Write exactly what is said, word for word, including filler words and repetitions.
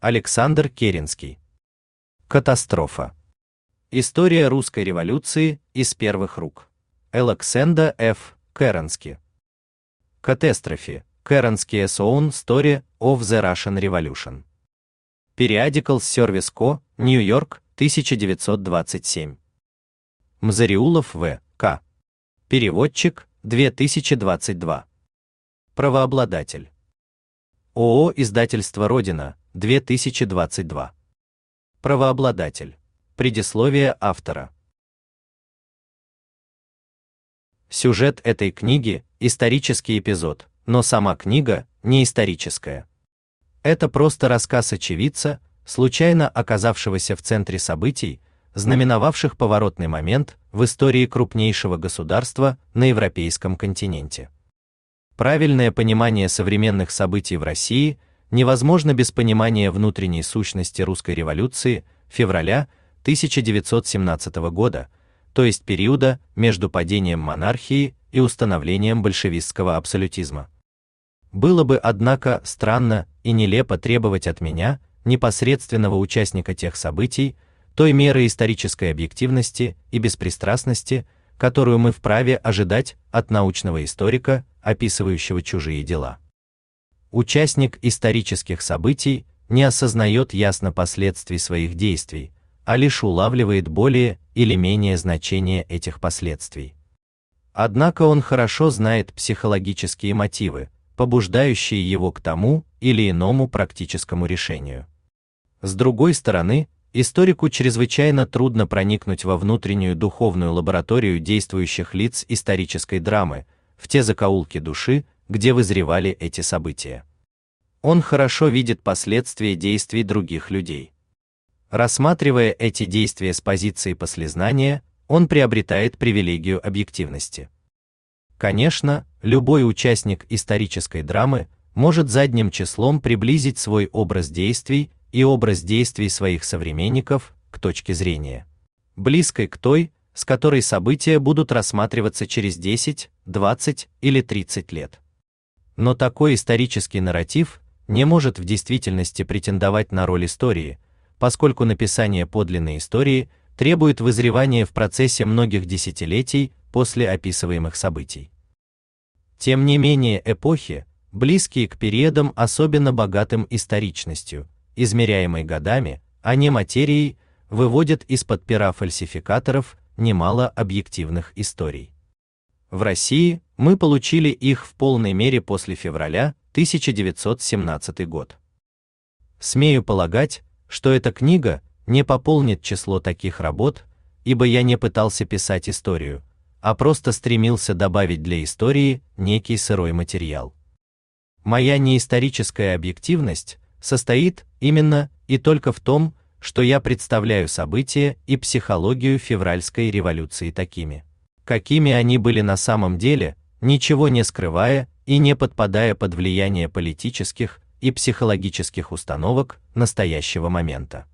Александр Керенский. Катастрофа. История русской революции из первых рук. Александр Ф. Керенский. Catastrophe. Kerensky Own Story of the Russian Revolution. Periodical Service Co., Нью-Йорк, тысяча девятьсот двадцать семь. Мзариулов В. К. Переводчик, две тысячи двадцать два. Правообладатель. ООО «Издательство Родина», две тысячи двадцать два. Правообладатель. Предисловие автора. Сюжет этой книги – исторический эпизод, но сама книга не историческая. Это просто рассказ очевидца, случайно оказавшегося в центре событий, знаменовавших поворотный момент в истории крупнейшего государства на европейском континенте. Правильное понимание современных событий в России невозможно без понимания внутренней сущности русской революции февраля тысяча девятьсот семнадцатого года, то есть периода между падением монархии и установлением большевистского абсолютизма. Было бы, однако, странно и нелепо требовать от меня, непосредственного участника тех событий, той меры исторической объективности и беспристрастности, которую мы вправе ожидать от научного историка, описывающего чужие дела. Участник исторических событий не осознает ясно последствий своих действий, а лишь улавливает более или менее значение этих последствий. Однако он хорошо знает психологические мотивы, побуждающие его к тому или иному практическому решению. С другой стороны, историку чрезвычайно трудно проникнуть во внутреннюю духовную лабораторию действующих лиц исторической драмы, в те закоулки души, где вызревали эти события. Он хорошо видит последствия действий других людей. Рассматривая эти действия с позиции послезнания, он приобретает привилегию объективности. Конечно, любой участник исторической драмы может задним числом приблизить свой образ действий и образ действий своих современников к точке зрения, близкой к той, с которой события будут рассматриваться через десять, двадцать или тридцать лет. Но такой исторический нарратив не может в действительности претендовать на роль истории, поскольку написание подлинной истории требует вызревания в процессе многих десятилетий после описываемых событий. Тем не менее, эпохи, близкие к периодам особенно богатым историчностью, измеряемой годами, а не материей, выводят из-под пера фальсификаторов немало объективных историй. В России мы получили их в полной мере после февраля тысяча девятьсот семнадцатого год. Смею полагать, что эта книга не пополнит число таких работ, ибо я не пытался писать историю, а просто стремился добавить для истории некий сырой материал. Моя неисторическая объективность состоит именно и только в том, что я представляю события и психологию февральской революции такими, какими они были на самом деле, ничего не скрывая и не подпадая под влияние политических и психологических установок настоящего момента.